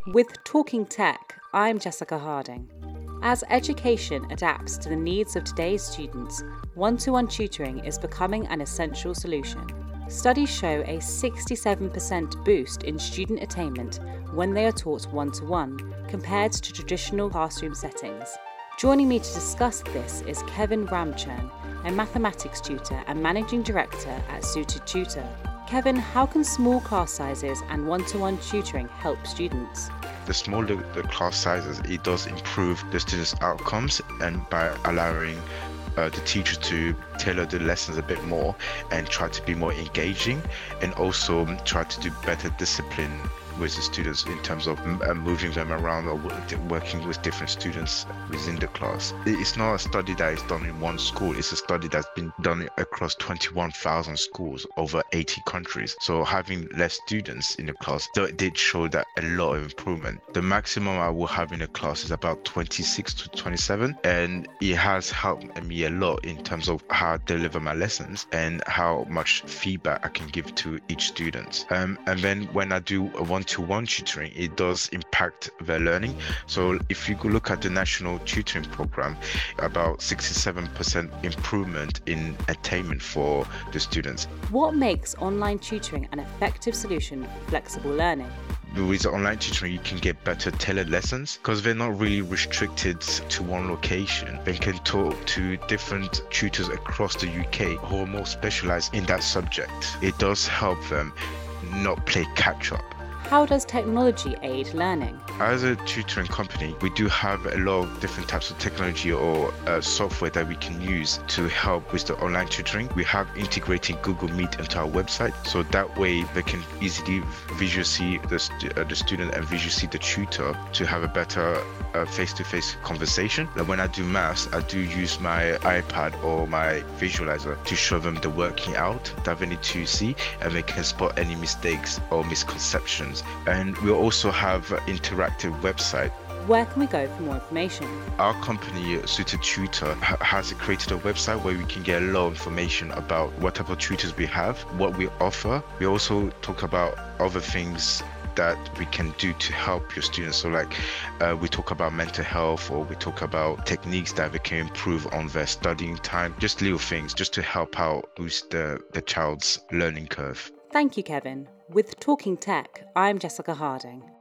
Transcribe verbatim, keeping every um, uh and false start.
With Talking Tech, I'm Jessica Harding. As education adapts to the needs of today's students, one-to-one tutoring is becoming an essential solution. Studies show a sixty-seven percent boost in student attainment when they are taught one-to-one compared to traditional classroom settings. Joining me to discuss this is Kevin Ramchurn, a mathematics tutor and managing director at Suited Tutor. Kevin, how can small class sizes and one-to-one tutoring help students? The smaller the class sizes, it does improve the students' outcomes, and by allowing uh, the teacher to tailor the lessons a bit more and try to be more engaging, and also try to do better discipline with the students in terms of uh, moving them around or working with different students within the class. It's not a study that is done in one school, it's a study that's been done across twenty-one thousand schools over eighty countries. So having less students in the class did show that a lot of improvement. The maximum I will have in a class is about twenty-six to twenty-seven, and it has helped me a lot in terms of how I deliver my lessons and how much feedback I can give to each student. Um, and then when I do a one one-to-one tutoring, it does impact their learning. So if you go look at the national tutoring program, about sixty-seven percent improvement in attainment for the students. What makes online tutoring an effective solution for flexible learning? With online tutoring, you can get better tailored lessons because they're not really restricted to one location. They can talk to different tutors across the U K who are more specialized in that subject. It does help them not play catch up. How does technology aid learning? As a tutoring company, we do have a lot of different types of technology or uh, software that we can use to help with the online tutoring. We have integrated Google Meet into our website, so that way they can easily visually see the, st- uh, the student and visually see the tutor to have a better uh, face-to-face conversation. Like when I do maths, I do use my iPad or my visualizer to show them the working out that they need to see, and they can spot any mistakes or misconceptions. And we also have an interactive website. Where can we go for more information? Our company, Suited Tutor, ha- has created a website where we can get a lot of information about what type of tutors we have, what we offer. We also talk about other things that we can do to help your students. So like uh, we talk about mental health, or we talk about techniques that they can improve on their studying time, just little things just to help out boost the, the child's learning curve. Thank you, Kevin. With Talking Tech, I'm Jessica Harding.